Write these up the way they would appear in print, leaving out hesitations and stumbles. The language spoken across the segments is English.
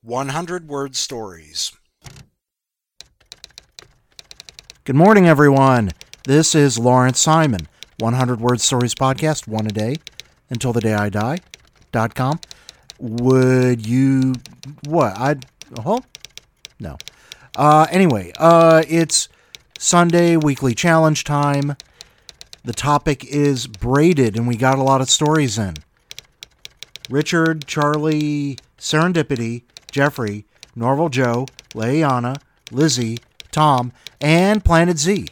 100-word stories. Good morning, everyone. This is Lawrence Simon, 100-word stories podcast, one a day until the day I die.com. Would you, what? No. Anyway, it's Sunday, weekly challenge time. The topic is braided, and we got a lot of stories in. Richard, Charlie, Serendipity, Jeffrey, Norval Joe, Leanna, Lizzie, Tom, and Planet Z.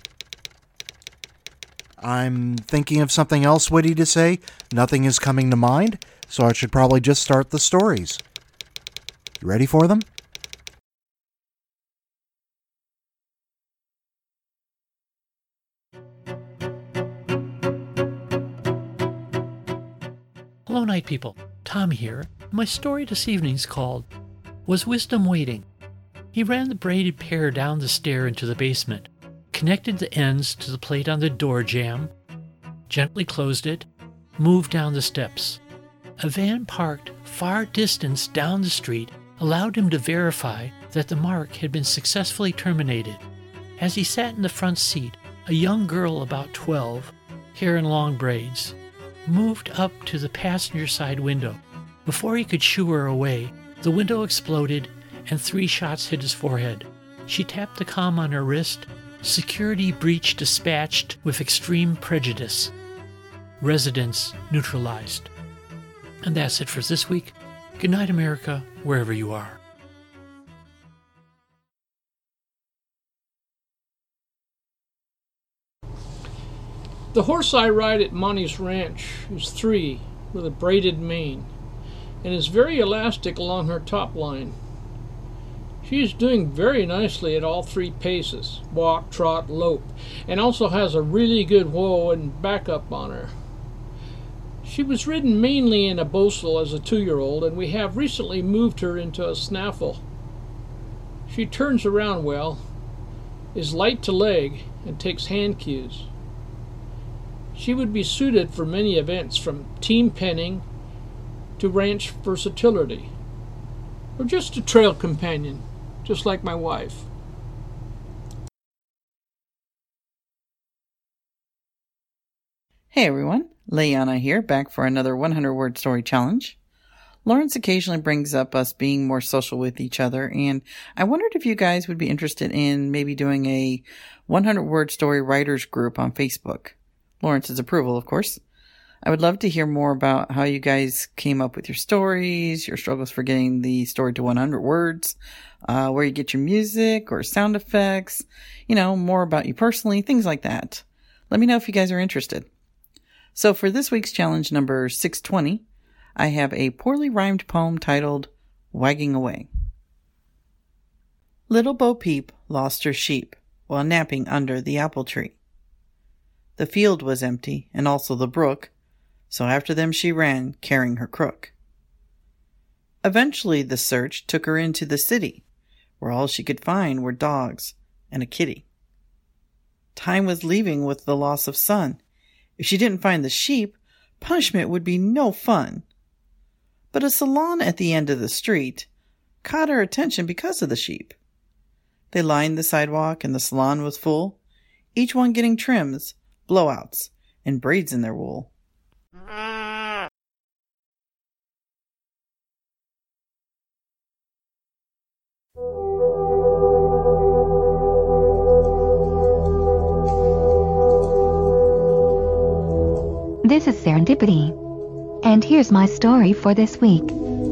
I'm thinking of something else witty to say. Nothing is coming to mind, so I should probably just start the stories. You ready for them? Hello, night people. Tom here. My story this evening's called, Was Wisdom Waiting? He ran the braided pair down the stair into the basement, connected the ends to the plate on the door jamb, gently closed it, moved down the steps. A van parked far distance down the street allowed him to verify that the mark had been successfully terminated. As he sat in the front seat, a young girl about 12, hair in long braids, moved up to the passenger side window. Before he could shoo her away, the window exploded and 3 shots hit his forehead. She tapped the comm on her wrist. Security breach dispatched with extreme prejudice. Residents neutralized. And that's it for this week. Good night, America, wherever you are. The horse I ride at Monty's ranch is 3 with a braided mane and is very elastic along her top line. She is doing very nicely at all 3 paces, walk, trot, lope, and also has a really good whoa and backup on her. She was ridden mainly in a Bosal as a 2-year-old, and we have recently moved her into a snaffle. She turns around well, is light to leg, and takes hand cues. She would be suited for many events, from team penning to ranch versatility, or just a trail companion, just like my wife. Hey everyone, Leanna here, back for another 100-word story challenge. Lawrence occasionally brings up us being more social with each other, and I wondered if you guys would be interested in maybe doing a 100-word story writers group on Facebook. Lawrence's approval, of course. I would love to hear more about how you guys came up with your stories, your struggles for getting the story to 100 words, where you get your music or sound effects, more about you personally, things like that. Let me know if you guys are interested. So for this week's challenge number 620, I have a poorly rhymed poem titled Wagging Away. Little Bo Peep lost her sheep while napping under the apple tree. The field was empty, and also the brook, so after them she ran, carrying her crook. Eventually the search took her into the city, where all she could find were dogs and a kitty. Time was leaving with the loss of sun. If she didn't find the sheep, punishment would be no fun. But a salon at the end of the street caught her attention because of the sheep. They lined the sidewalk, and the salon was full, each one getting trims, blowouts, and braids in their wool. This is Serendipity, and here's my story for this week.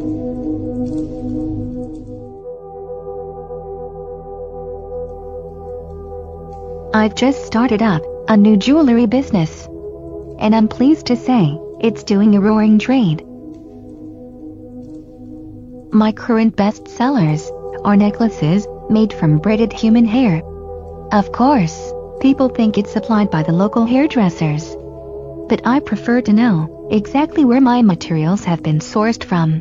I've just started up a new jewelry business, and I'm pleased to say it's doing a roaring trade. My current best sellers are necklaces made from braided human hair. Of course, people think it's supplied by the local hairdressers, but I prefer to know exactly where my materials have been sourced from.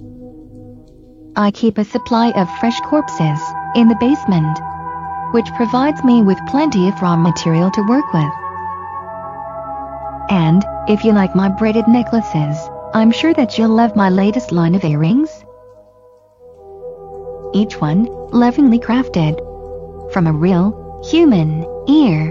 I keep a supply of fresh corpses in the basement, which provides me with plenty of raw material to work with. And if you like my braided necklaces, I'm sure that you'll love my latest line of earrings. each one lovingly crafted from a real human ear.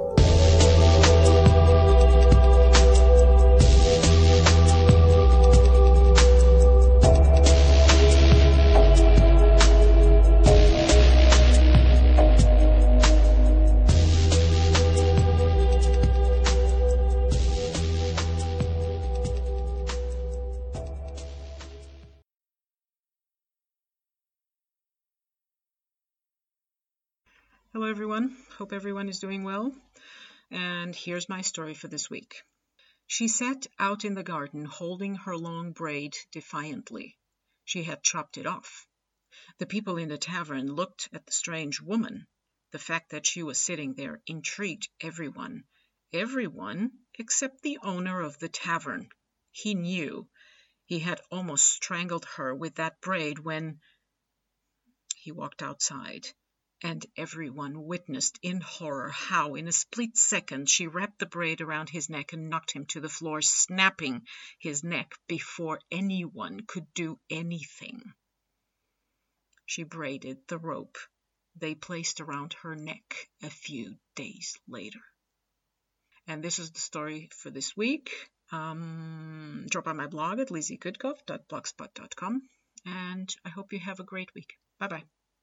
Hello everyone, hope everyone is doing well, and here's my story for this week. She sat out in the garden holding her long braid defiantly. She had chopped it off. The people in the tavern looked at the strange woman. The fact that she was sitting there intrigued everyone except the owner of the tavern. He knew he had almost strangled her with that braid when he walked outside. And everyone witnessed in horror how, in a split second, she wrapped the braid around his neck and knocked him to the floor, snapping his neck before anyone could do anything. She braided the rope they placed around her neck a few days later. And this is the story for this week. Drop by my blog at lizziegoodcoff.blogspot.com, and I hope you have a great week. Bye-bye.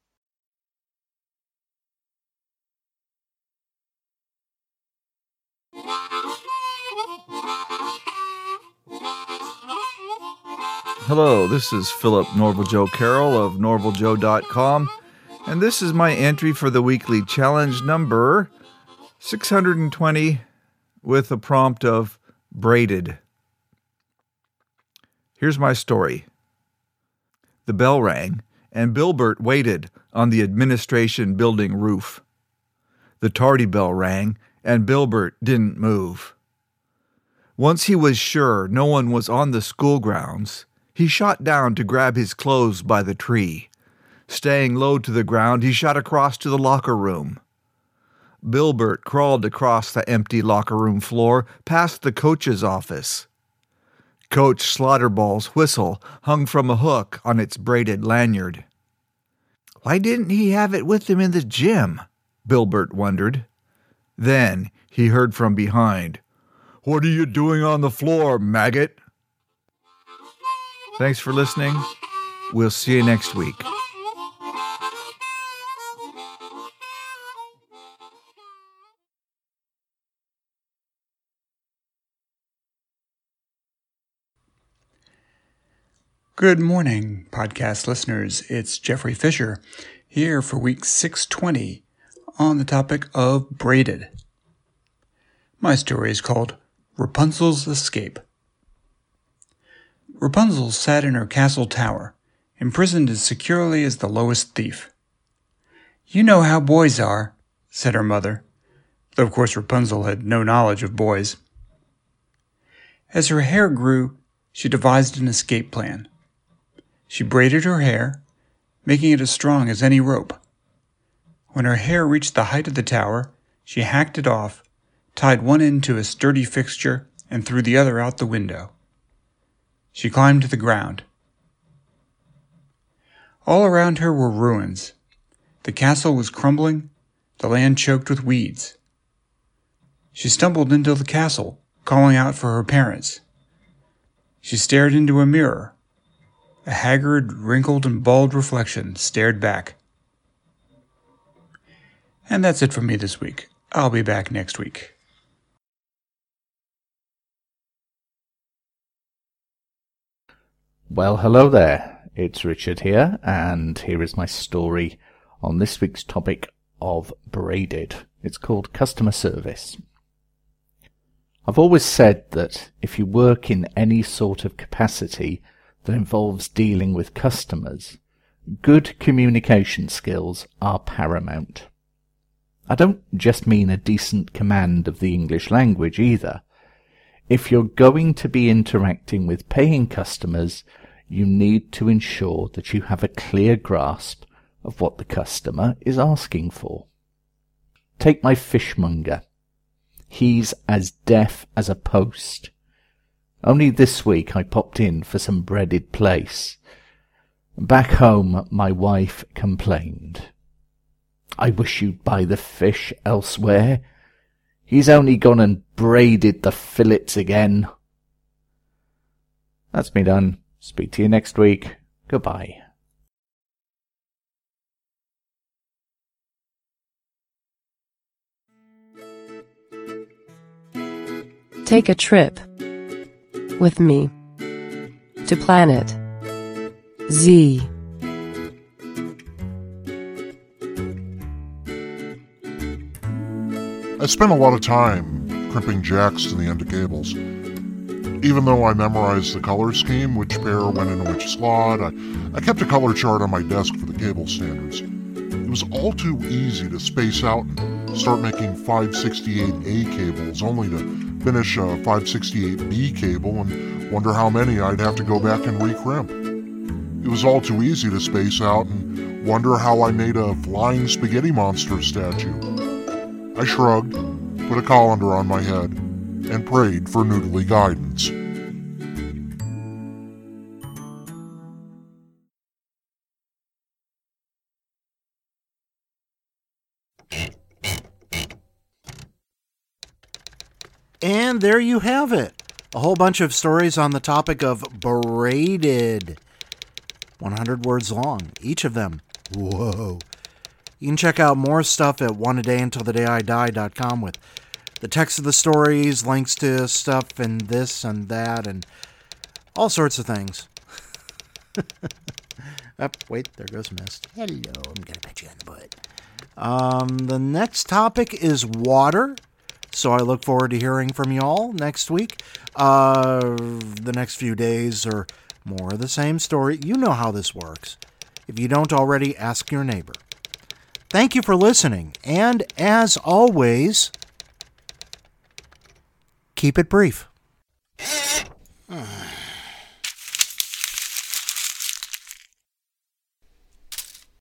Hello, this is Philip Norval Joe Carroll of norvaljoe.com, and this is my entry for the weekly challenge number 620 with a prompt of braided. Here's my story. The bell rang, and Bilbert waited on the administration building roof. The tardy bell rang, and Bilbert didn't move. Once he was sure no one was on the school grounds, he shot down to grab his clothes by the tree. Staying low to the ground, he shot across to the locker room. Bilbert crawled across the empty locker room floor, past the coach's office. Coach Slaughterball's whistle hung from a hook on its braided lanyard. Why didn't he have it with him in the gym? Bilbert wondered. Then he heard from behind, "What are you doing on the floor, maggot?" Thanks for listening. We'll see you next week. Good morning, podcast listeners. It's Jeffrey Fisher here for week 620 on the topic of braided. My story is called Rapunzel's Escape. Rapunzel sat in her castle tower, imprisoned as securely as the lowest thief. "You know how boys are," said her mother, though of course Rapunzel had no knowledge of boys. As her hair grew, she devised an escape plan. She braided her hair, making it as strong as any rope. When her hair reached the height of the tower, she hacked it off, tied one end to a sturdy fixture, and threw the other out the window. She climbed to the ground. All around her were ruins. The castle was crumbling, the land choked with weeds. She stumbled into the castle, calling out for her parents. She stared into a mirror. A haggard, wrinkled, and bald reflection stared back. And that's it for me this week. I'll be back next week. Well, hello there. It's Richard here, and here is my story on this week's topic of braided. It's called customer service. I've always said that if you work in any sort of capacity that involves dealing with customers, good communication skills are paramount. I don't just mean a decent command of the English language either. If you're going to be interacting with paying customers, you need to ensure that you have a clear grasp of what the customer is asking for. Take my fishmonger. He's as deaf as a post. Only this week I popped in for some breaded plaice. Back home, my wife complained. I wish you'd buy the fish elsewhere. He's only gone and braided the fillets again. That's me done. Speak to you next week. Goodbye. Take a trip with me to Planet Z. I spent a lot of time crimping jacks to the end of cables. Even though I memorized the color scheme, which pair went into which slot, I kept a color chart on my desk for the cable standards. It was all too easy to space out and start making 568A cables, only to finish a 568B cable and wonder how many I'd have to go back and recrimp. It was all too easy to space out and wonder how I made a flying spaghetti monster statue. I shrugged, put a colander on my head, and prayed for noodly guidance. And there you have it. A whole bunch of stories on the topic of braided. 100 words long, each of them. Whoa. You can check out more stuff at oneadayuntilthedayidie.com with the text of the stories, links to stuff and this and that, and all sorts of things. Oh, wait, there goes Mist. Hello, I'm going to pat you on the butt. The next topic is water. So I look forward to hearing from you all next week. The next few days or more of the same story. You know how this works. If you don't already, ask your neighbor. Thank you for listening. And as always, keep it brief.